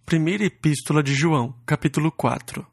Primeira Epístola de João, capítulo 4.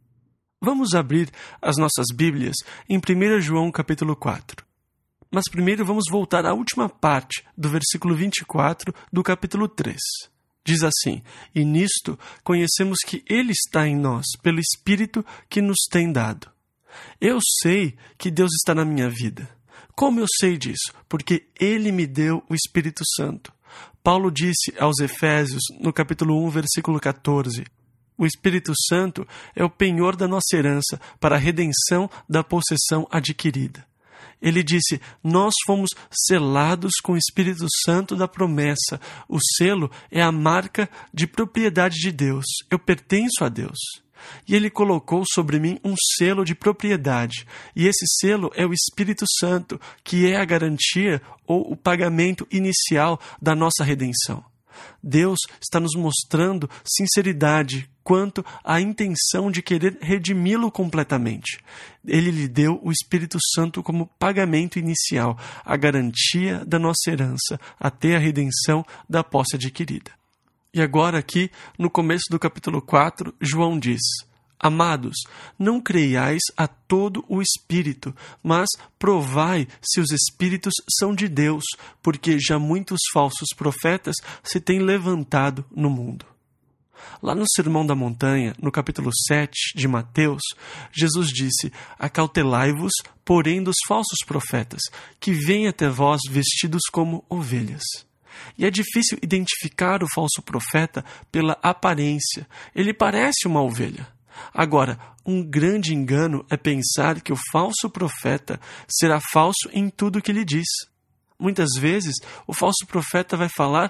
Vamos abrir as nossas Bíblias em 1 João, capítulo 4. Mas primeiro vamos voltar à última parte do versículo 24 do capítulo 3. Diz assim: E nisto conhecemos que Ele está em nós, pelo Espírito que nos tem dado. Eu sei que Deus está na minha vida. Como eu sei disso? Porque Ele me deu o Espírito Santo. Paulo disse aos Efésios, no capítulo 1, versículo 14, o Espírito Santo é o penhor da nossa herança para a redenção da possessão adquirida. Ele disse, nós fomos selados com o Espírito Santo da promessa. O selo é a marca de propriedade de Deus. Eu pertenço a Deus. E Ele colocou sobre mim um selo de propriedade. E esse selo é o Espírito Santo, que é a garantia ou o pagamento inicial da nossa redenção. Deus está nos mostrando sinceridade quanto à intenção de querer redimi-lo completamente. Ele lhe deu o Espírito Santo como pagamento inicial, a garantia da nossa herança, até a redenção da posse adquirida. E agora aqui, no começo do capítulo 4, João diz, Amados, não creiais a todo o Espírito, mas provai se os Espíritos são de Deus, porque já muitos falsos profetas se têm levantado no mundo. Lá no Sermão da Montanha, no capítulo 7 de Mateus, Jesus disse, Acautelai-vos, porém, dos falsos profetas, que vêm até vós vestidos como ovelhas. E é difícil identificar o falso profeta pela aparência. Ele parece uma ovelha. Agora, um grande engano é pensar que o falso profeta será falso em tudo que ele diz. Muitas vezes, o falso profeta vai falar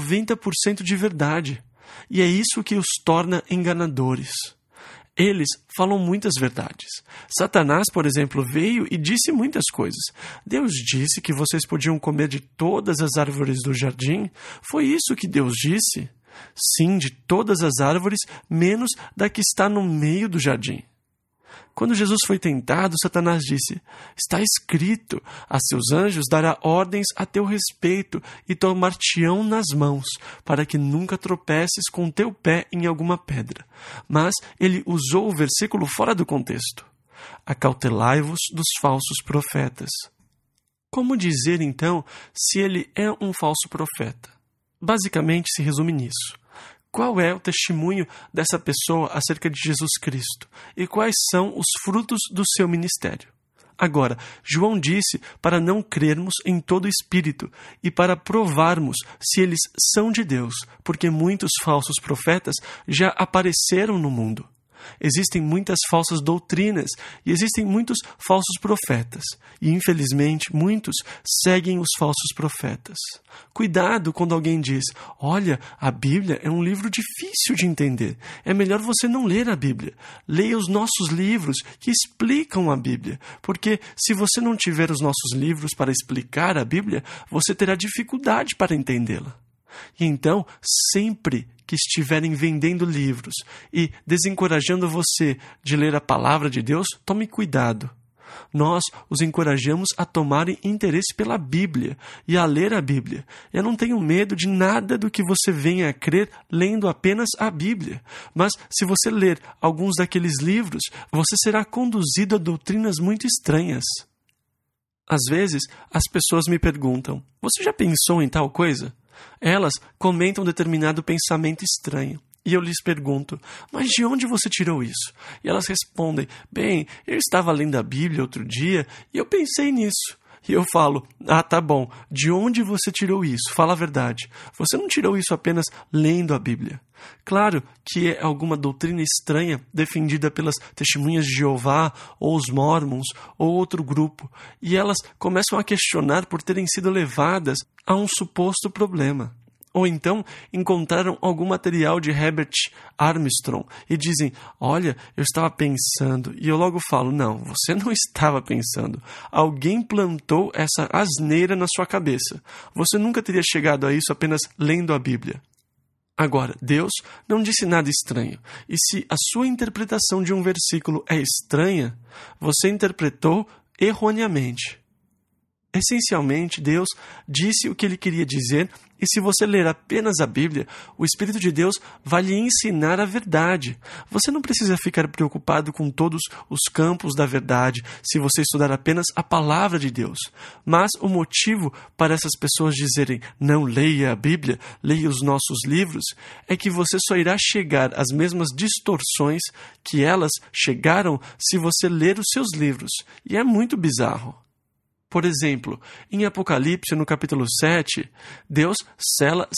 90% de verdade. E é isso que os torna enganadores. Eles falam muitas verdades. Satanás, por exemplo, veio e disse muitas coisas. Deus disse que vocês podiam comer de todas as árvores do jardim. Foi isso que Deus disse? Sim, de todas as árvores, menos da que está no meio do jardim. Quando Jesus foi tentado, Satanás disse, está escrito, a seus anjos dará ordens a teu respeito e tomar-te-ão nas mãos, para que nunca tropeces com teu pé em alguma pedra. Mas ele usou o versículo fora do contexto. Acautelai-vos dos falsos profetas. Como dizer, então, se ele é um falso profeta? Basicamente se resume nisso. Qual é o testemunho dessa pessoa acerca de Jesus Cristo? E quais são os frutos do seu ministério? Agora, João disse para não crermos em todo o Espírito e para provarmos se eles são de Deus, porque muitos falsos profetas já apareceram no mundo. Existem muitas falsas doutrinas e existem muitos falsos profetas. E, infelizmente, muitos seguem os falsos profetas. Cuidado quando alguém diz, olha, a Bíblia é um livro difícil de entender. É melhor você não ler a Bíblia. Leia os nossos livros que explicam a Bíblia. Porque se você não tiver os nossos livros para explicar a Bíblia, você terá dificuldade para entendê-la. E então, sempre que estiverem vendendo livros e desencorajando você de ler a palavra de Deus, tome cuidado. Nós os encorajamos a tomarem interesse pela Bíblia e a ler a Bíblia. Eu não tenho medo de nada do que você venha a crer lendo apenas a Bíblia. Mas se você ler alguns daqueles livros, você será conduzido a doutrinas muito estranhas. Às vezes, as pessoas me perguntam, você já pensou em tal coisa? Elas comentam determinado pensamento estranho. E eu lhes pergunto, mas de onde você tirou isso? E elas respondem, bem, eu estava lendo a Bíblia outro dia e eu pensei nisso. E eu falo, tá bom, de onde você tirou isso? Fala a verdade. Você não tirou isso apenas lendo a Bíblia. Claro que é alguma doutrina estranha defendida pelas testemunhas de Jeová, ou os Mormons, ou outro grupo, e elas começam a questionar por terem sido levadas a um suposto problema. Ou então encontraram algum material de Herbert Armstrong e dizem, olha, eu estava pensando, e eu logo falo, não, você não estava pensando. Alguém plantou essa asneira na sua cabeça. Você nunca teria chegado a isso apenas lendo a Bíblia. Agora, Deus não disse nada estranho. E se a sua interpretação de um versículo é estranha, você interpretou erroneamente. Essencialmente, Deus disse o que ele queria dizer E se você ler apenas a Bíblia, o Espírito de Deus vai lhe ensinar a verdade. Você não precisa ficar preocupado com todos os campos da verdade se você estudar apenas a palavra de Deus. Mas o motivo para essas pessoas dizerem não leia a Bíblia, leia os nossos livros, é que você só irá chegar às mesmas distorções que elas chegaram se você ler os seus livros. E é muito bizarro. Por exemplo, em Apocalipse, no capítulo 7, Deus sela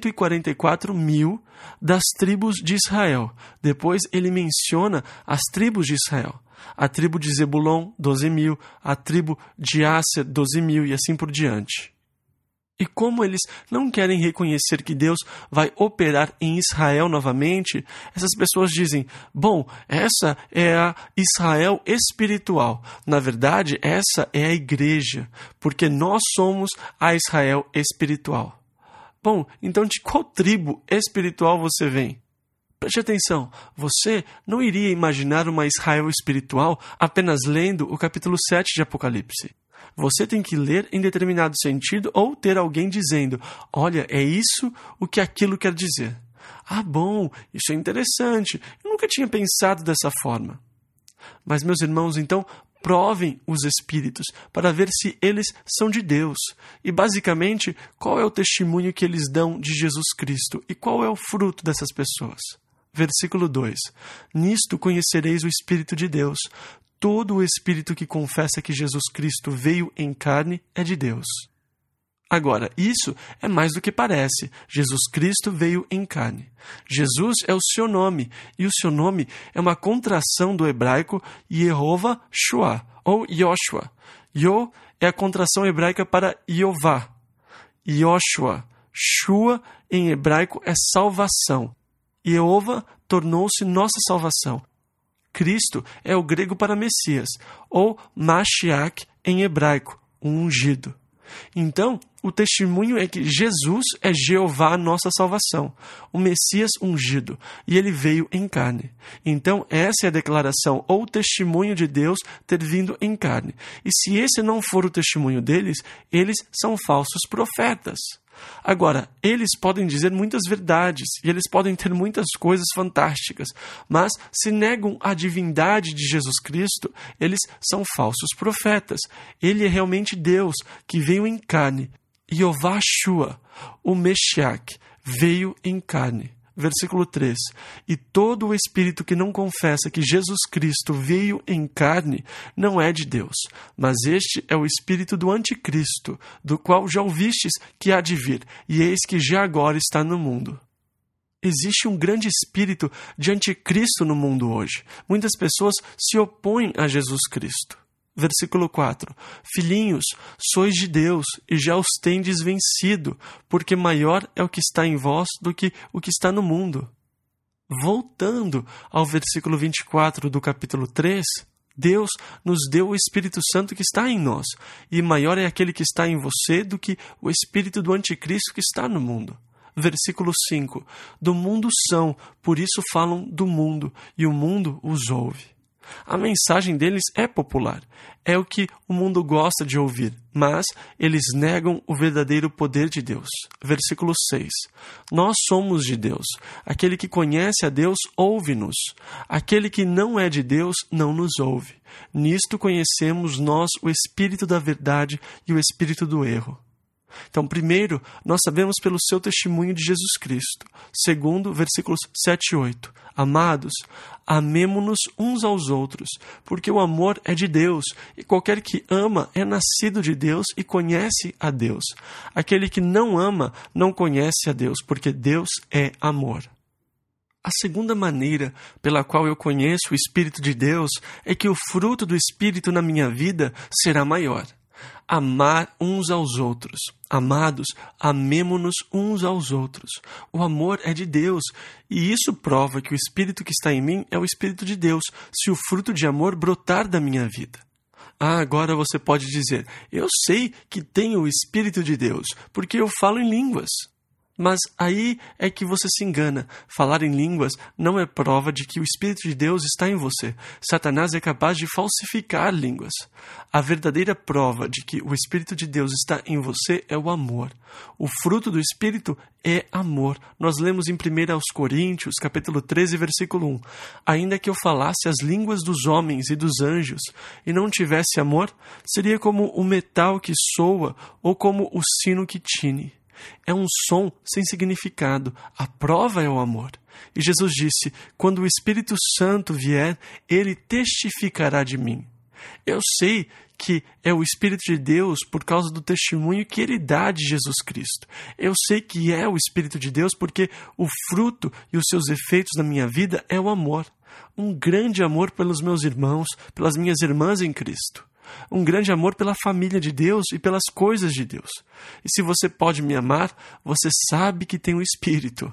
144 mil das tribos de Israel. Depois ele menciona as tribos de Israel. A tribo de Zebulon, 12 mil, a tribo de Asser, 12 mil e assim por diante. E como eles não querem reconhecer que Deus vai operar em Israel novamente, essas pessoas dizem, bom, essa é a Israel espiritual. Na verdade, essa é a igreja, porque nós somos a Israel espiritual. Bom, então de qual tribo espiritual você vem? Preste atenção, você não iria imaginar uma Israel espiritual apenas lendo o capítulo 7 de Apocalipse. Você tem que ler em determinado sentido ou ter alguém dizendo, olha, é isso o que aquilo quer dizer. Ah, bom, isso é interessante, eu nunca tinha pensado dessa forma. Mas, meus irmãos, então, provem os Espíritos para ver se eles são de Deus. E, basicamente, qual é o testemunho que eles dão de Jesus Cristo e qual é o fruto dessas pessoas? Versículo 2. Nisto conhecereis o Espírito de Deus. Todo o espírito que confessa que Jesus Cristo veio em carne é de Deus. Agora, isso é mais do que parece. Jesus Cristo veio em carne. Jesus é o seu nome, e o seu nome é uma contração do hebraico Yehovah Shua, ou Yoshua. Yo é a contração hebraica para Jeová. Yoshua. Shua em hebraico é salvação. Jeová tornou-se nossa salvação. Cristo é o grego para Messias, ou Mashiach em hebraico, o ungido. Então, o testemunho é que Jesus é Jeová, nossa salvação, o Messias ungido, e ele veio em carne. Então, essa é a declaração ou o testemunho de Deus ter vindo em carne. E se esse não for o testemunho deles, eles são falsos profetas. Agora, eles podem dizer muitas verdades e eles podem ter muitas coisas fantásticas, mas se negam a divindade de Jesus Cristo, eles são falsos profetas. Ele é realmente Deus que veio em carne. Yehovah Shua, o Meshiach, veio em carne. Versículo 3. E todo o espírito que não confessa que Jesus Cristo veio em carne não é de Deus, mas este é o espírito do anticristo, do qual já ouvistes que há de vir, e eis que já agora está no mundo. Existe um grande espírito de anticristo no mundo hoje. Muitas pessoas se opõem a Jesus Cristo. Versículo 4. Filhinhos, sois de Deus e já os tendes vencido, porque maior é o que está em vós do que o que está no mundo. Voltando ao versículo 24 do capítulo 3, Deus nos deu o Espírito Santo que está em nós, e maior é aquele que está em você do que o espírito do anticristo que está no mundo. Versículo 5. Do mundo são, por isso falam do mundo, e o mundo os ouve. A mensagem deles é popular, é o que o mundo gosta de ouvir, mas eles negam o verdadeiro poder de Deus. Versículo 6. Nós somos de Deus. Aquele que conhece a Deus, ouve-nos. Aquele que não é de Deus, não nos ouve. Nisto conhecemos nós o espírito da verdade e o espírito do erro. Então, primeiro, nós sabemos pelo seu testemunho de Jesus Cristo. Segundo, versículos 7 e 8. Amados, amemo-nos uns aos outros, porque o amor é de Deus, e qualquer que ama é nascido de Deus e conhece a Deus. Aquele que não ama não conhece a Deus, porque Deus é amor. A segunda maneira pela qual eu conheço o Espírito de Deus é que o fruto do Espírito na minha vida será maior. Amar uns aos outros. Amados, amemo-nos uns aos outros. O amor é de Deus, e isso prova que o Espírito que está em mim é o Espírito de Deus, se o fruto de amor brotar da minha vida. Agora você pode dizer, eu sei que tenho o Espírito de Deus, porque eu falo em línguas. Mas aí é que você se engana. Falar em línguas não é prova de que o Espírito de Deus está em você. Satanás é capaz de falsificar línguas. A verdadeira prova de que o Espírito de Deus está em você é o amor. O fruto do Espírito é amor. Nós lemos em 1 Coríntios, capítulo 13, versículo 1. Ainda que eu falasse as línguas dos homens e dos anjos e não tivesse amor, seria como o metal que soa ou como o sino que tine. É um som sem significado. A prova é o amor. E Jesus disse: quando o Espírito Santo vier, ele testificará de mim. Eu sei que é o Espírito de Deus por causa do testemunho que ele dá de Jesus Cristo. Eu sei que é o Espírito de Deus porque o fruto e os seus efeitos na minha vida é o amor. Um grande amor pelos meus irmãos, pelas minhas irmãs em Cristo. Um grande amor pela família de Deus e pelas coisas de Deus. E se você pode me amar, você sabe que tem o Espírito.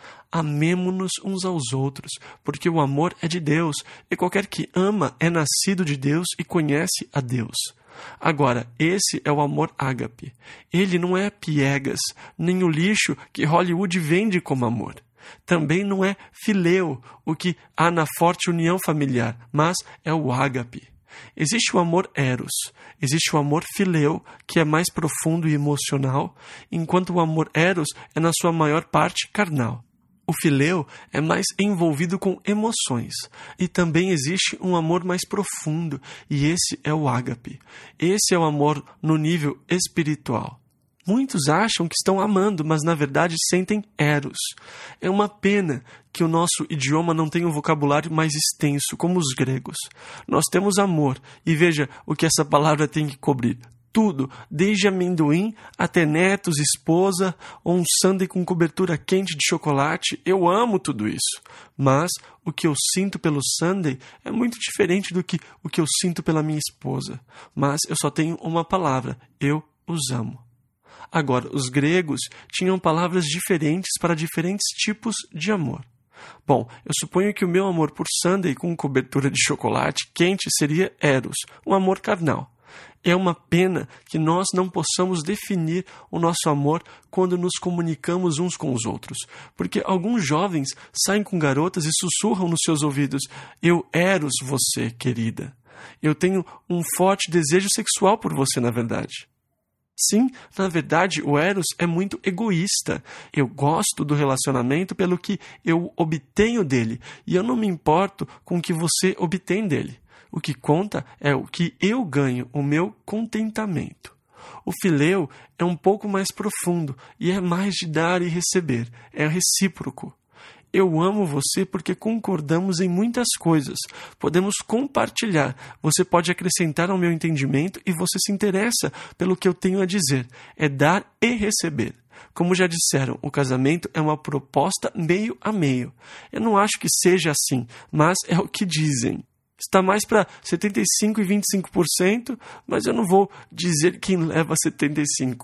Amemo-nos uns aos outros, porque o amor é de Deus, e qualquer que ama é nascido de Deus e conhece a Deus. Agora, esse é o amor ágape. Ele não é piegas, nem o lixo que Hollywood vende como amor. Também não é fileu, o que há na forte união familiar, mas é o ágape. Existe o amor eros, existe o amor fileu, que é mais profundo e emocional, enquanto o amor eros é na sua maior parte carnal. O fileu é mais envolvido com emoções, e também existe um amor mais profundo, e esse é o ágape. Esse é o amor no nível espiritual. Muitos acham que estão amando, mas na verdade sentem eros. É uma pena que o nosso idioma não tenha um vocabulário mais extenso, como os gregos. Nós temos amor, e veja o que essa palavra tem que cobrir. Tudo, desde amendoim até netos, esposa, ou um sundae com cobertura quente de chocolate. Eu amo tudo isso. Mas o que eu sinto pelo sundae é muito diferente do que o que eu sinto pela minha esposa. Mas eu só tenho uma palavra: eu os amo. Agora, os gregos tinham palavras diferentes para diferentes tipos de amor. Bom, eu suponho que o meu amor por sundae com cobertura de chocolate quente seria eros, um amor carnal. É uma pena que nós não possamos definir o nosso amor quando nos comunicamos uns com os outros, porque alguns jovens saem com garotas e sussurram nos seus ouvidos: eu eros você, querida. Eu tenho um forte desejo sexual por você, na verdade. Sim, na verdade, o eros é muito egoísta. Eu gosto do relacionamento pelo que eu obtenho dele, e eu não me importo com o que você obtém dele. O que conta é o que eu ganho, o meu contentamento. O fileu é um pouco mais profundo e é mais de dar e receber, é recíproco. Eu amo você porque concordamos em muitas coisas. Podemos compartilhar. Você pode acrescentar ao meu entendimento e você se interessa pelo que eu tenho a dizer. É dar e receber. Como já disseram, o casamento é uma proposta meio a meio. Eu não acho que seja assim, mas é o que dizem. Está mais para 75% e 25%, mas eu não vou dizer quem leva 75%.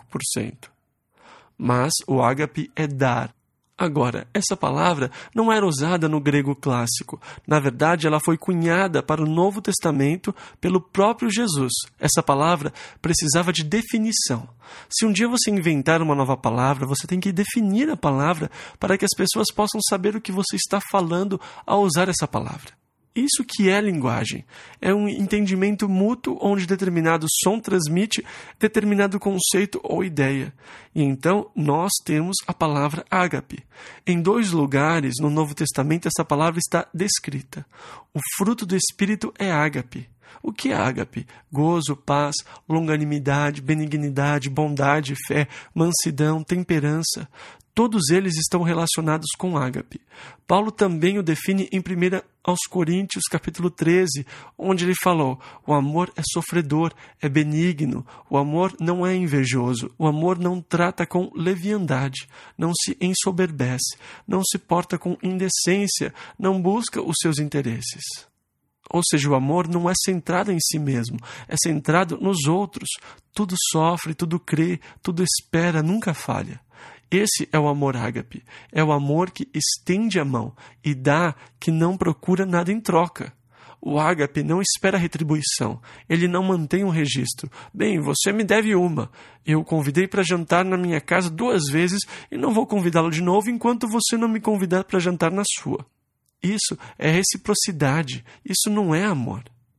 Mas o ágape é dar. Agora, essa palavra não era usada no grego clássico. Na verdade, ela foi cunhada para o Novo Testamento pelo próprio Jesus. Essa palavra precisava de definição. Se um dia você inventar uma nova palavra, você tem que definir a palavra para que as pessoas possam saber o que você está falando ao usar essa palavra. Isso que é linguagem. É um entendimento mútuo onde determinado som transmite determinado conceito ou ideia. E então nós temos a palavra ágape. Em 2 lugares no Novo Testamento essa palavra está descrita. O fruto do Espírito é ágape. O que é ágape? Gozo, paz, longanimidade, benignidade, bondade, fé, mansidão, temperança. Todos eles estão relacionados com ágape. Paulo também o define em 1 Coríntios, capítulo 13, onde ele falou: o amor é sofredor, é benigno, o amor não é invejoso, o amor não trata com leviandade, não se ensoberbece, não se porta com indecência, não busca os seus interesses. Ou seja, o amor não é centrado em si mesmo, é centrado nos outros. Tudo sofre, tudo crê, tudo espera, nunca falha. Esse é o amor ágape. É o amor que estende a mão e dá, que não procura nada em troca. O ágape não espera retribuição. Ele não mantém um registro. Bem, você me deve uma. Eu o convidei para jantar na minha casa 2 vezes e não vou convidá-lo de novo enquanto você não me convidar para jantar na sua. Isso é reciprocidade. Isso não é amor.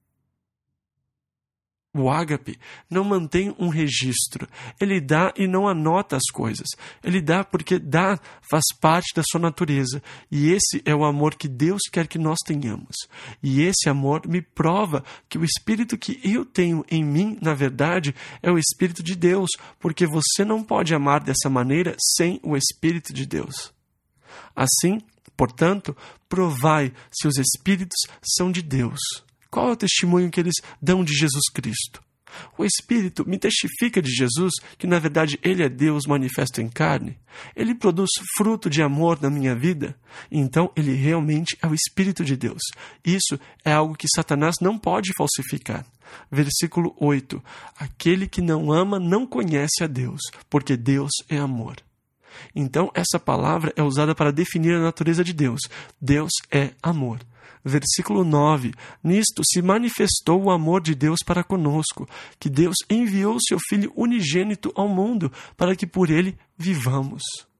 O ágape não mantém um registro. Ele dá e não anota as coisas. Ele dá porque dar faz parte da sua natureza. E esse é o amor que Deus quer que nós tenhamos. E esse amor me prova que o Espírito que eu tenho em mim, na verdade, é o Espírito de Deus, porque você não pode amar dessa maneira sem o Espírito de Deus. Assim, portanto, provai se os Espíritos são de Deus. Qual é o testemunho que eles dão de Jesus Cristo? O Espírito me testifica de Jesus, que na verdade Ele é Deus manifesto em carne. Ele produz fruto de amor na minha vida. Então Ele realmente é o Espírito de Deus. Isso é algo que Satanás não pode falsificar. Versículo 8. Aquele que não ama não conhece a Deus, porque Deus é amor. Então essa palavra é usada para definir a natureza de Deus. Deus é amor. Versículo 9. Nisto se manifestou o amor de Deus para conosco, que Deus enviou o seu Filho unigênito ao mundo, para que por ele vivamos.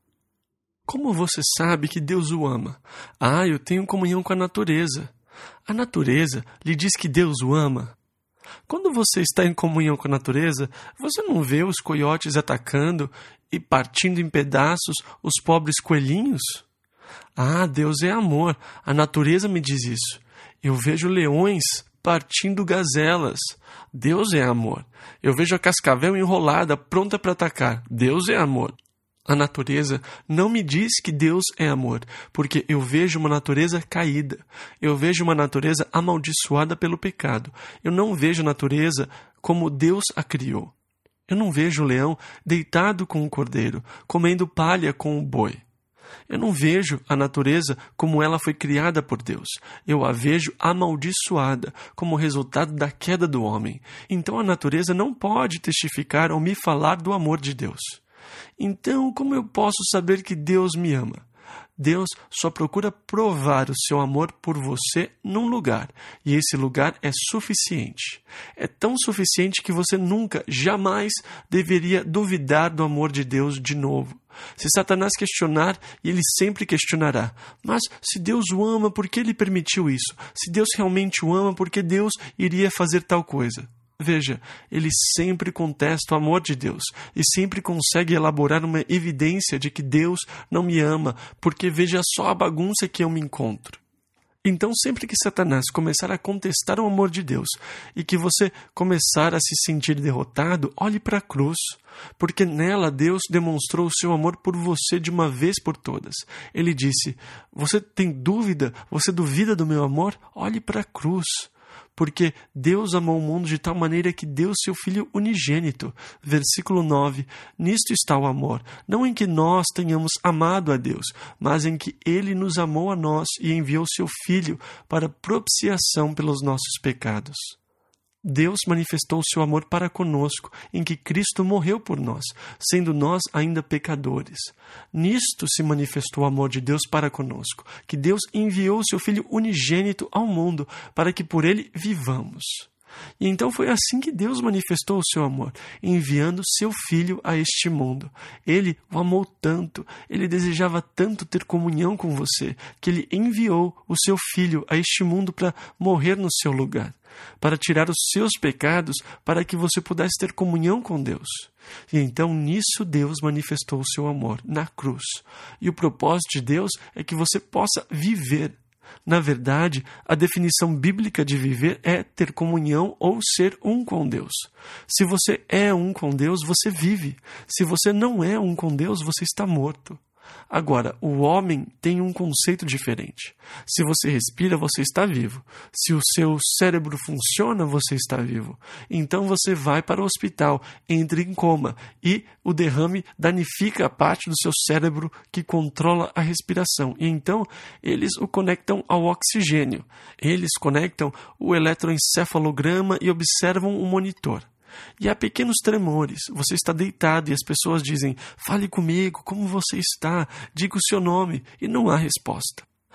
Como você sabe que Deus o ama? Eu tenho comunhão com a natureza. A natureza lhe diz que Deus o ama. Quando você está em comunhão com a natureza, você não vê os coiotes atacando e partindo em pedaços os pobres coelhinhos? Deus é amor. A natureza me diz isso. Eu vejo leões partindo gazelas. Deus é amor. Eu vejo a cascavel enrolada, pronta para atacar. Deus é amor. A natureza não me diz que Deus é amor, porque eu vejo uma natureza caída. Eu vejo uma natureza amaldiçoada pelo pecado. Eu não vejo a natureza como Deus a criou. Eu não vejo o leão deitado com o cordeiro, comendo palha com o boi. Eu não vejo a natureza como ela foi criada por Deus. Eu a vejo amaldiçoada, como resultado da queda do homem. Então a natureza não pode testificar ou me falar do amor de Deus. Então, como eu posso saber que Deus me ama? Deus só procura provar o seu amor por você num lugar, e esse lugar é suficiente. É tão suficiente que você nunca, jamais deveria duvidar do amor de Deus de novo. Se Satanás questionar, e ele sempre questionará, mas se Deus o ama, por que ele permitiu isso? Se Deus realmente o ama, por que Deus iria fazer tal coisa? Veja, ele sempre contesta o amor de Deus e sempre consegue elaborar uma evidência de que Deus não me ama, porque veja só a bagunça que eu me encontro. Então, sempre que Satanás começar a contestar o amor de Deus e que você começar a se sentir derrotado, olhe para a cruz, porque nela Deus demonstrou o seu amor por você de uma vez por todas. Ele disse, você tem dúvida? Você duvida do meu amor? Olhe para a cruz. Porque Deus amou o mundo de tal maneira que deu seu Filho unigênito. Versículo 9. Nisto está o amor, não em que nós tenhamos amado a Deus, mas em que Ele nos amou a nós e enviou seu Filho para propiciação pelos nossos pecados. Deus manifestou seu amor para conosco, em que Cristo morreu por nós, sendo nós ainda pecadores. Nisto se manifestou o amor de Deus para conosco, que Deus enviou seu Filho unigênito ao mundo, para que por ele vivamos. E então foi assim que Deus manifestou o seu amor, enviando seu Filho a este mundo. Ele o amou tanto, ele desejava tanto ter comunhão com você, que ele enviou o seu Filho a este mundo para morrer no seu lugar, para tirar os seus pecados, para que você pudesse ter comunhão com Deus. E então nisso Deus manifestou o seu amor, na cruz. E o propósito de Deus é que você possa viver. Na verdade, a definição bíblica de viver é ter comunhão ou ser um com Deus. Se você é um com Deus, você vive. Se você não é um com Deus, você está morto. Agora, o homem tem um conceito diferente. Se você respira, você está vivo. Se o seu cérebro funciona, você está vivo. Então você vai para o hospital, entra em coma e o derrame danifica a parte do seu cérebro que controla a respiração. E então eles o conectam ao oxigênio. Eles conectam o eletroencefalograma e observam o monitor. E há pequenos tremores, você está deitado e as pessoas dizem, fale comigo, como você está, diga o seu nome, e não há resposta.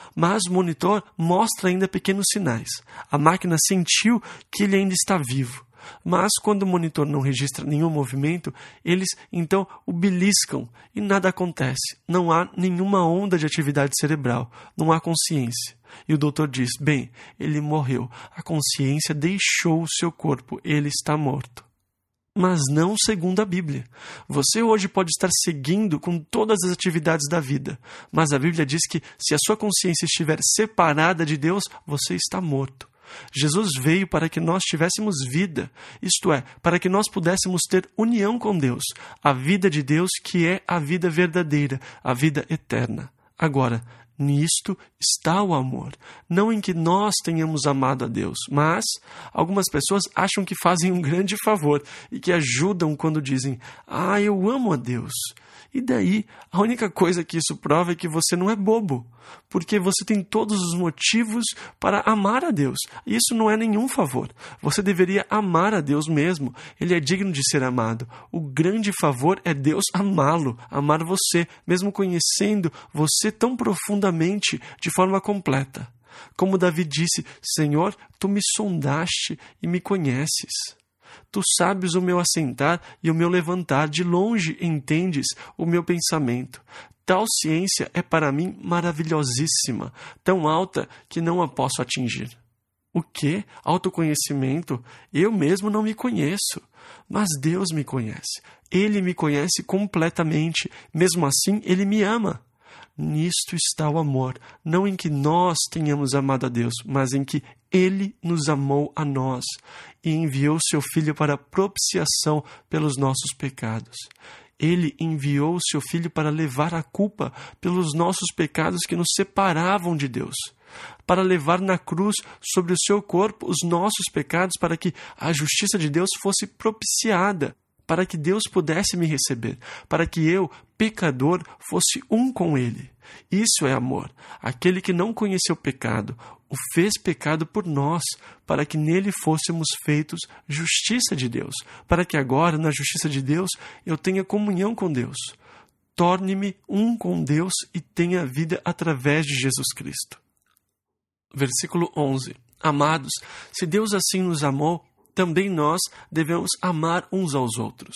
Mas o monitor mostra ainda pequenos sinais. A máquina sentiu que ele ainda está vivo. Mas quando o monitor não registra nenhum movimento, eles então o beliscam e nada acontece. Não há nenhuma onda de atividade cerebral, não há consciência. E o doutor diz, bem, ele morreu, a consciência deixou o seu corpo, ele está morto. Mas não segundo a Bíblia. Você hoje pode estar seguindo com todas as atividades da vida, mas a Bíblia diz que se a sua consciência estiver separada de Deus, você está morto. Jesus veio para que nós tivéssemos vida, isto é, para que nós pudéssemos ter união com Deus, a vida de Deus que é a vida verdadeira, a vida eterna. Agora, nisto está o amor, não em que nós tenhamos amado a Deus, mas algumas pessoas acham que fazem um grande favor e que ajudam quando dizem, eu amo a Deus. E daí, a única coisa que isso prova é que você não é bobo, porque você tem todos os motivos para amar a Deus. Isso não é nenhum favor. Você deveria amar a Deus mesmo. Ele é digno de ser amado. O grande favor é Deus amá-lo, amar você, mesmo conhecendo você tão profundamente, de forma completa. Como Davi disse, Senhor, tu me sondaste e me conheces. Tu sabes o meu assentar e o meu levantar, de longe entendes o meu pensamento. Tal ciência é para mim maravilhosíssima, tão alta que não a posso atingir. O quê? Autoconhecimento? Eu mesmo não me conheço, mas Deus me conhece. Ele me conhece completamente, mesmo assim Ele me ama. Nisto está o amor, não em que nós tenhamos amado a Deus, mas em que Ele nos amou a nós e enviou seu Filho para propiciação pelos nossos pecados. Ele enviou seu Filho para levar a culpa pelos nossos pecados que nos separavam de Deus, para levar na cruz sobre o seu corpo os nossos pecados para que a justiça de Deus fosse propiciada, para que Deus pudesse me receber, para que eu, pecador, fosse um com Ele. Isso é amor. Aquele que não conheceu pecado, o fez pecado por nós, para que nele fôssemos feitos justiça de Deus, para que agora, na justiça de Deus, eu tenha comunhão com Deus. Torne-me um com Deus e tenha vida através de Jesus Cristo. Versículo 11. Amados, se Deus assim nos amou, também nós devemos amar uns aos outros.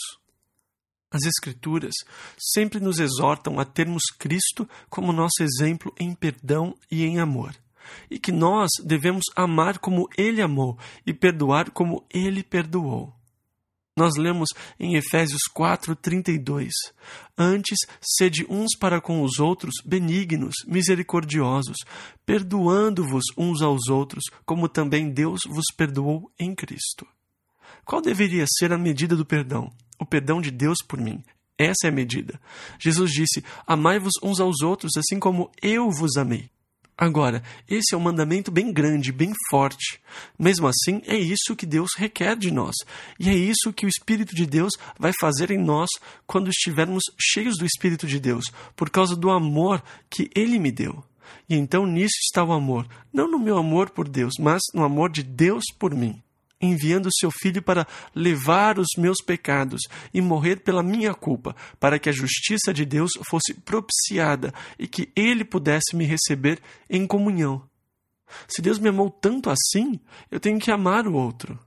As Escrituras sempre nos exortam a termos Cristo como nosso exemplo em perdão e em amor, e que nós devemos amar como Ele amou e perdoar como Ele perdoou. Nós lemos em Efésios 4:32, antes, sede uns para com os outros benignos, misericordiosos, perdoando-vos uns aos outros, como também Deus vos perdoou em Cristo. Qual deveria ser a medida do perdão? O perdão de Deus por mim. Essa é a medida. Jesus disse, amai-vos uns aos outros, assim como eu vos amei. Agora, esse é um mandamento bem grande, bem forte. Mesmo assim, é isso que Deus requer de nós. E é isso que o Espírito de Deus vai fazer em nós quando estivermos cheios do Espírito de Deus, por causa do amor que Ele me deu. E então nisso está o amor, não no meu amor por Deus, mas no amor de Deus por mim, enviando seu Filho para levar os meus pecados e morrer pela minha culpa, para que a justiça de Deus fosse propiciada e que Ele pudesse me receber em comunhão. Se Deus me amou tanto assim, eu tenho que amar o outro.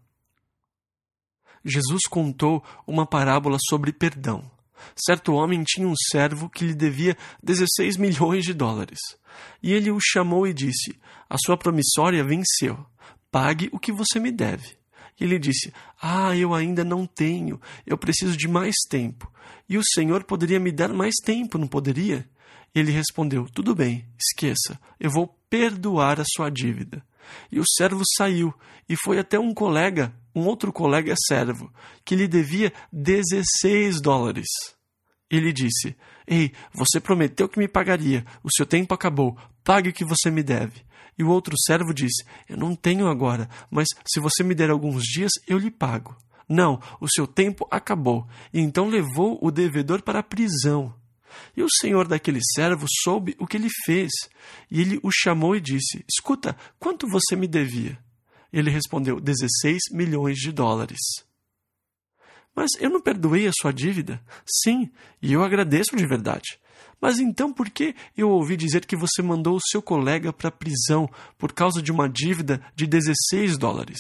Jesus contou uma parábola sobre perdão. Certo homem tinha um servo que lhe devia 16 milhões de dólares. E ele o chamou e disse, a sua promissória venceu. Pague o que você me deve. E ele disse, eu ainda não tenho, eu preciso de mais tempo. E o Senhor poderia me dar mais tempo, não poderia? E ele respondeu, tudo bem, esqueça, eu vou perdoar a sua dívida. E o servo saiu e foi até um outro colega servo, que lhe devia 16 dólares. Ele disse, ei, você prometeu que me pagaria, o seu tempo acabou, pague o que você me deve. E o outro servo disse, eu não tenho agora, mas se você me der alguns dias, eu lhe pago. Não, o seu tempo acabou. E então levou o devedor para a prisão. E o senhor daquele servo soube o que ele fez. E ele o chamou e disse, escuta, quanto você me devia? Ele respondeu, 16 milhões de dólares. Mas eu não perdoei a sua dívida? Sim, e eu agradeço de verdade. Mas então por que eu ouvi dizer que você mandou o seu colega para a prisão por causa de uma dívida de $16?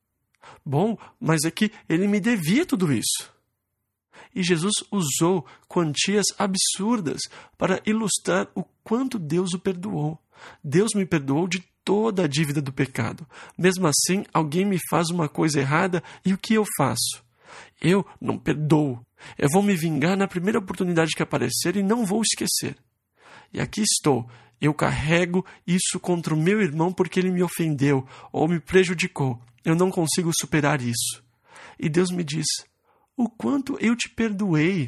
Bom, mas é que ele me devia tudo isso. E Jesus usou quantias absurdas para ilustrar o quanto Deus o perdoou. Deus me perdoou de toda a dívida do pecado. Mesmo assim, alguém me faz uma coisa errada e o que eu faço? Eu não perdoo. Eu vou me vingar na primeira oportunidade que aparecer e não vou esquecer. E aqui estou. Eu carrego isso contra o meu irmão porque ele me ofendeu ou me prejudicou. Eu não consigo superar isso. E Deus me diz: o quanto eu te perdoei.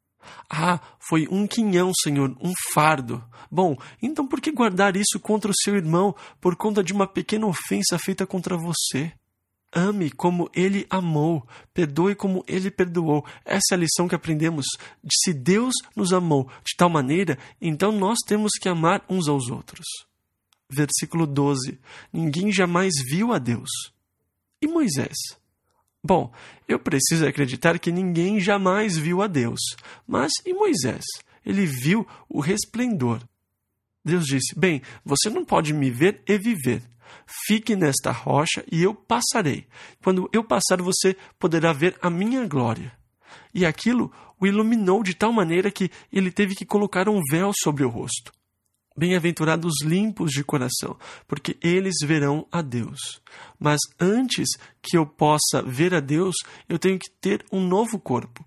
Ah, foi um quinhão, Senhor, um fardo. Bom, então por que guardar isso contra o seu irmão por conta de uma pequena ofensa feita contra você? Ame como ele amou, perdoe como ele perdoou. Essa é a lição que aprendemos. Se Deus nos amou de tal maneira, então nós temos que amar uns aos outros. Versículo 12. Ninguém jamais viu a Deus. E Moisés? Bom, eu preciso acreditar que ninguém jamais viu a Deus. Mas e Moisés? Ele viu o resplendor. Deus disse: bem, você não pode me ver e viver. Fique nesta rocha e eu passarei. Quando eu passar, você poderá ver a minha glória. E aquilo o iluminou de tal maneira que ele teve que colocar um véu sobre o rosto. Bem-aventurados limpos de coração, porque eles verão a Deus. Mas antes que eu possa ver a Deus, eu tenho que ter um novo corpo.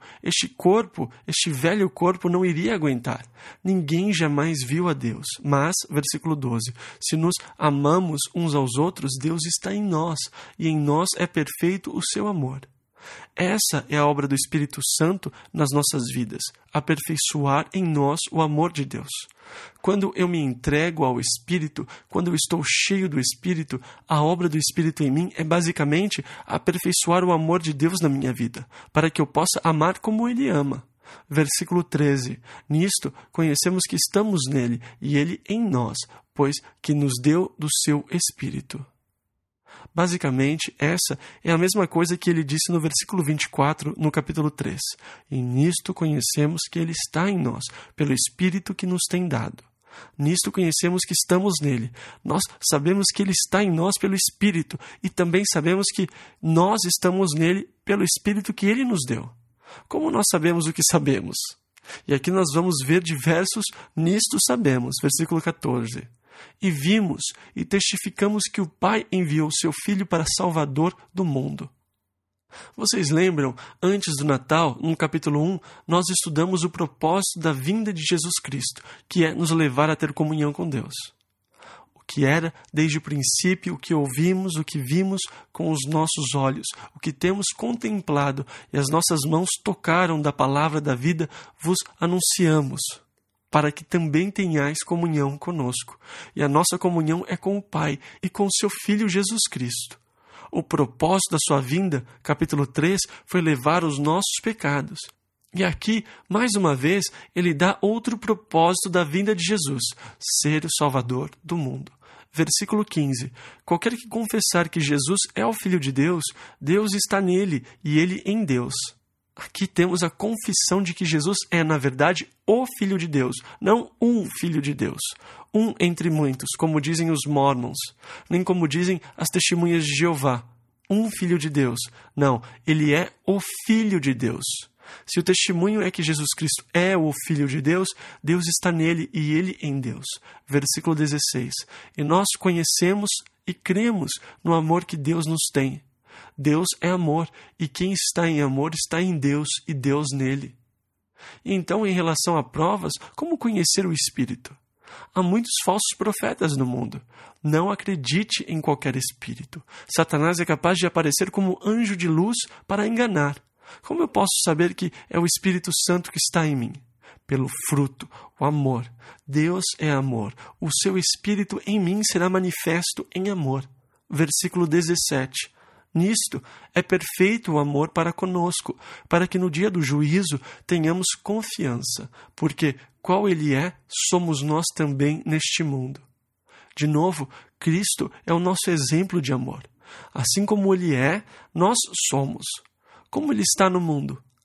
Este velho corpo não iria aguentar. Ninguém jamais viu a Deus. Mas, versículo 12, se nos amamos uns aos outros, Deus está em nós, e em nós é perfeito o seu amor. Essa é a obra do Espírito Santo nas nossas vidas, aperfeiçoar em nós o amor de Deus. Quando eu me entrego ao Espírito, quando eu estou cheio do Espírito, a obra do Espírito em mim é basicamente aperfeiçoar o amor de Deus na minha vida, para que eu possa amar como Ele ama. Versículo 13. Nisto conhecemos que estamos nele e ele em nós, pois que nos deu do seu Espírito. Basicamente, essa é a mesma coisa que ele disse no versículo 24, no capítulo 3. E nisto conhecemos que ele está em nós, pelo Espírito que nos tem dado. Nisto conhecemos que estamos nele. Nós sabemos que ele está em nós pelo Espírito e também sabemos que nós estamos nele pelo Espírito que ele nos deu. Como nós sabemos o que sabemos? E aqui nós vamos ver diversos nisto sabemos, versículo 14. E vimos e testificamos que o Pai enviou seu Filho para Salvador do mundo. Vocês lembram, antes do Natal, no capítulo 1, nós estudamos o propósito da vinda de Jesus Cristo, que é nos levar a ter comunhão com Deus. O que era, desde o princípio, o que ouvimos, o que vimos com os nossos olhos, o que temos contemplado e as nossas mãos tocaram da palavra da vida, vos anunciamos, para que também tenhais comunhão conosco. E a nossa comunhão é com o Pai e com o seu Filho Jesus Cristo. O propósito da sua vinda, capítulo 3, foi levar os nossos pecados. E aqui, mais uma vez, ele dá outro propósito da vinda de Jesus, ser o Salvador do mundo. Versículo 15. Qualquer que confessar que Jesus é o Filho de Deus, Deus está nele e ele em Deus. Aqui temos a confissão de que Jesus é, na verdade, o Filho de Deus, não um Filho de Deus. Um entre muitos, como dizem os Mormons, nem como dizem as Testemunhas de Jeová. Um Filho de Deus. Não, ele é o Filho de Deus. Se o testemunho é que Jesus Cristo é o Filho de Deus, Deus está nele e ele em Deus. Versículo 16. E nós conhecemos e cremos no amor que Deus nos tem. Deus é amor, e quem está em amor está em Deus e Deus nele. Então, em relação a provas, como conhecer o Espírito? Há muitos falsos profetas no mundo. Não acredite em qualquer espírito. Satanás é capaz de aparecer como anjo de luz para enganar. Como eu posso saber que é o Espírito Santo que está em mim? Pelo fruto, o amor. Deus é amor. O seu Espírito em mim será manifesto em amor. Versículo 17. Nisto é perfeito o amor para conosco, para que no dia do juízo tenhamos confiança, porque qual ele é, somos nós também neste mundo. De novo, Cristo é o nosso exemplo de amor. Assim como ele é, nós somos. Como ele está no mundo?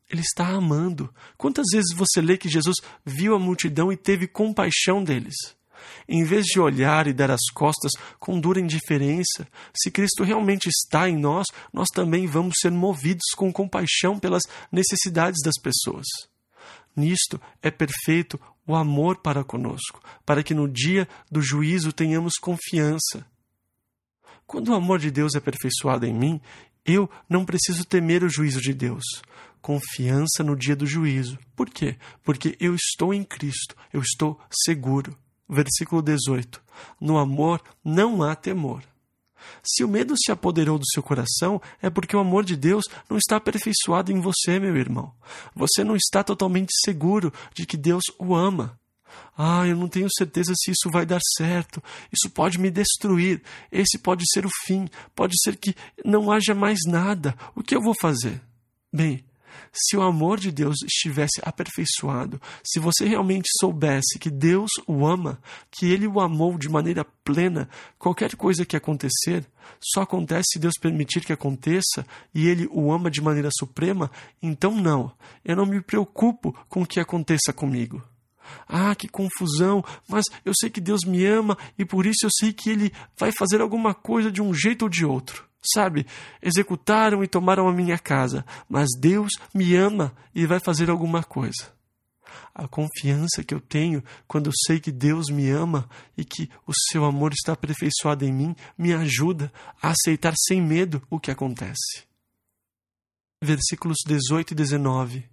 Ele está amando. Quantas vezes você lê que Jesus viu a multidão e teve compaixão deles? Em vez de olhar e dar as costas com dura indiferença, se Cristo realmente está em nós, nós também vamos ser movidos com compaixão pelas necessidades das pessoas. Nisto é perfeito o amor para conosco, para que no dia do juízo tenhamos confiança. Quando o amor de Deus é aperfeiçoado em mim, eu não preciso temer o juízo de Deus. Confiança no dia do juízo. Por quê? Porque eu estou em Cristo, eu estou seguro. Versículo 18. No amor não há temor. Se o medo se apoderou do seu coração, é porque o amor de Deus não está aperfeiçoado em você, meu irmão. Você não está totalmente seguro de que Deus o ama. Eu não tenho certeza se isso vai dar certo. Isso pode me destruir. Esse pode ser o fim. Pode ser que não haja mais nada. O que eu vou fazer? Bem, se o amor de Deus estivesse aperfeiçoado, se você realmente soubesse que Deus o ama, que Ele o amou de maneira plena, qualquer coisa que acontecer, só acontece se Deus permitir que aconteça e Ele o ama de maneira suprema, então não, eu não me preocupo com o que aconteça comigo. Que confusão, mas eu sei que Deus me ama e por isso eu sei que Ele vai fazer alguma coisa de um jeito ou de outro. Sabe, executaram e tomaram a minha casa, mas Deus me ama e vai fazer alguma coisa. A confiança que eu tenho quando eu sei que Deus me ama e que o seu amor está aperfeiçoado em mim, me ajuda a aceitar sem medo o que acontece. Versículos 18 e 19.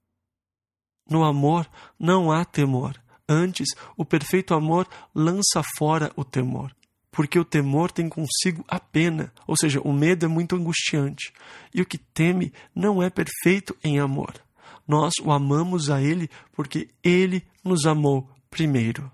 No amor não há temor, antes o perfeito amor lança fora o temor. Porque o temor tem consigo a pena, ou seja, o medo é muito angustiante. E o que teme não é perfeito em amor. Nós o amamos a Ele porque Ele nos amou primeiro.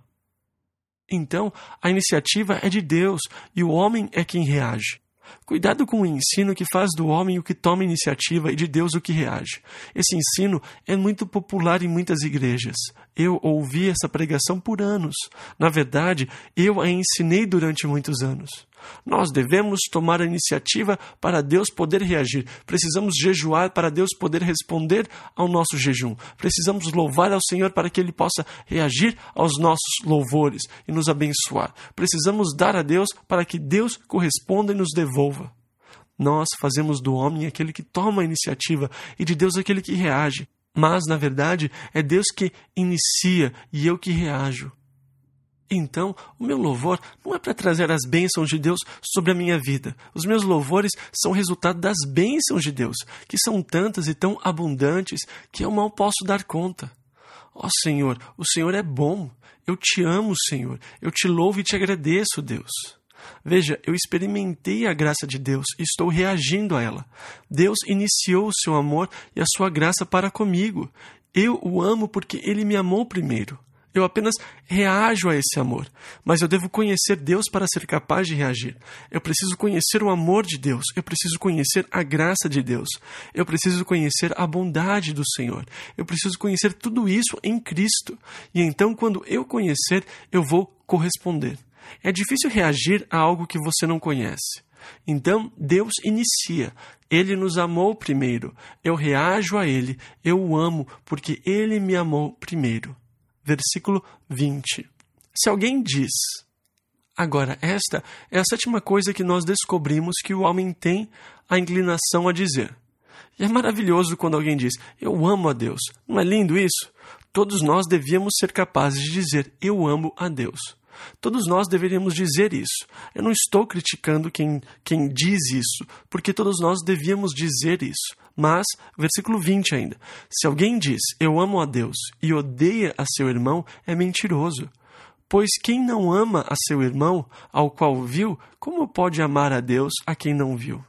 Então, a iniciativa é de Deus e o homem é quem reage. Cuidado com o ensino que faz do homem o que toma iniciativa e de Deus o que reage. Esse ensino é muito popular em muitas igrejas. Eu ouvi essa pregação por anos. Na verdade, eu a ensinei durante muitos anos. Nós devemos tomar a iniciativa para Deus poder reagir. Precisamos jejuar para Deus poder responder ao nosso jejum. Precisamos louvar ao Senhor para que Ele possa reagir aos nossos louvores e nos abençoar. Precisamos dar a Deus para que Deus corresponda e nos devolva. Nós fazemos do homem aquele que toma a iniciativa e de Deus aquele que reage. Mas, na verdade, é Deus que inicia e eu que reajo. Então, o meu louvor não é para trazer as bênçãos de Deus sobre a minha vida. Os meus louvores são resultado das bênçãos de Deus, que são tantas e tão abundantes que eu mal posso dar conta. Senhor, o Senhor é bom. Eu te amo, Senhor. Eu te louvo e te agradeço, Deus. Veja, eu experimentei a graça de Deus e estou reagindo a ela. Deus iniciou o seu amor e a sua graça para comigo. Eu o amo porque Ele me amou primeiro. Eu apenas reajo a esse amor, mas eu devo conhecer Deus para ser capaz de reagir. Eu preciso conhecer o amor de Deus, eu preciso conhecer a graça de Deus, eu preciso conhecer a bondade do Senhor, eu preciso conhecer tudo isso em Cristo. E então, quando eu conhecer, eu vou corresponder. É difícil reagir a algo que você não conhece. Então, Deus inicia. Ele nos amou primeiro. Eu reajo a Ele. Eu o amo porque Ele me amou primeiro. Versículo 20. Se alguém diz... Agora, esta é a sétima coisa que nós descobrimos que o homem tem a inclinação a dizer. E é maravilhoso quando alguém diz, eu amo a Deus. Não é lindo isso? Todos nós devíamos ser capazes de dizer, eu amo a Deus. Todos nós deveríamos dizer isso. Eu não estou criticando quem diz isso, porque todos nós devíamos dizer isso. Mas, versículo 20 ainda, se alguém diz, eu amo a Deus, e odeia a seu irmão, é mentiroso. Pois quem não ama a seu irmão, ao qual viu, como pode amar a Deus a quem não viu?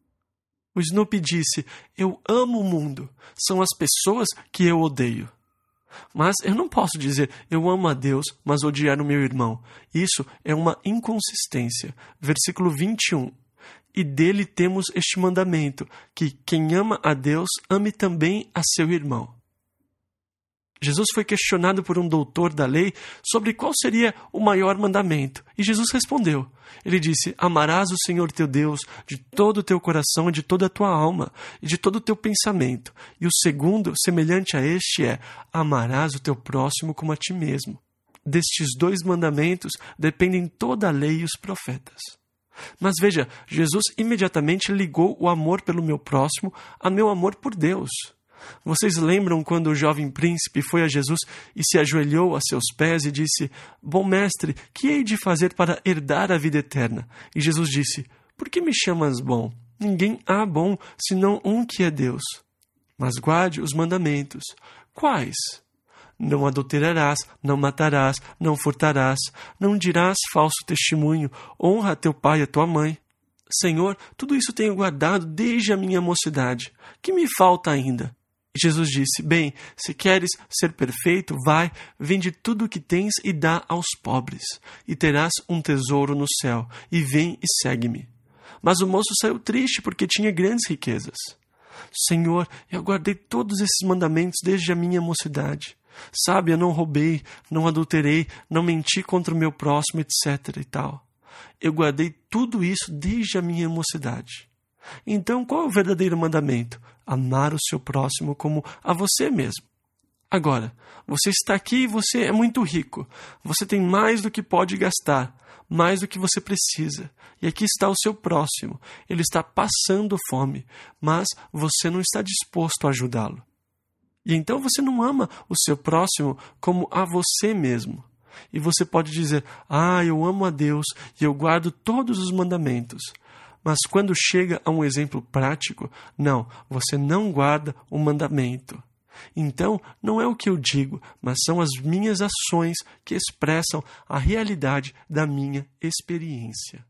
O Snoopy disse, eu amo o mundo, são as pessoas que eu odeio. Mas eu não posso dizer, eu amo a Deus, mas odiar o meu irmão. Isso é uma inconsistência. Versículo 21. E dele temos este mandamento, que quem ama a Deus, ame também a seu irmão. Jesus foi questionado por um doutor da lei sobre qual seria o maior mandamento. E Jesus respondeu. Ele disse: amarás o Senhor teu Deus de todo o teu coração e de toda a tua alma e de todo o teu pensamento. E o segundo, semelhante a este, é: amarás o teu próximo como a ti mesmo. Destes 2 mandamentos dependem toda a lei e os profetas. Mas veja, Jesus imediatamente ligou o amor pelo meu próximo a meu amor por Deus. Vocês lembram quando o jovem príncipe foi a Jesus e se ajoelhou a seus pés e disse: bom mestre, que hei de fazer para herdar a vida eterna? E Jesus disse: por que me chamas bom? Ninguém há bom, senão um que é Deus. Mas guarde os mandamentos. Quais? Não adulterarás, não matarás, não furtarás, não dirás falso testemunho, honra teu pai e a tua mãe. Senhor, tudo isso tenho guardado desde a minha mocidade. Que me falta ainda? E Jesus disse: bem, se queres ser perfeito, vai, vende tudo o que tens e dá aos pobres, e terás um tesouro no céu, e vem e segue-me. Mas o moço saiu triste porque tinha grandes riquezas. Senhor, eu guardei todos esses mandamentos desde a minha mocidade. Sabe, eu não roubei, não adulterei, não menti contra o meu próximo, etc. e tal. Eu guardei tudo isso desde a minha mocidade. Então, qual é o verdadeiro mandamento? Amar o seu próximo como a você mesmo. Agora, você está aqui e você é muito rico. Você tem mais do que pode gastar, mais do que você precisa. E aqui está o seu próximo. Ele está passando fome, mas você não está disposto a ajudá-lo. E então você não ama o seu próximo como a você mesmo. E você pode dizer: eu amo a Deus e eu guardo todos os mandamentos. Mas quando chega a um exemplo prático, não, você não guarda o mandamento. Então, não é o que eu digo, mas são as minhas ações que expressam a realidade da minha experiência.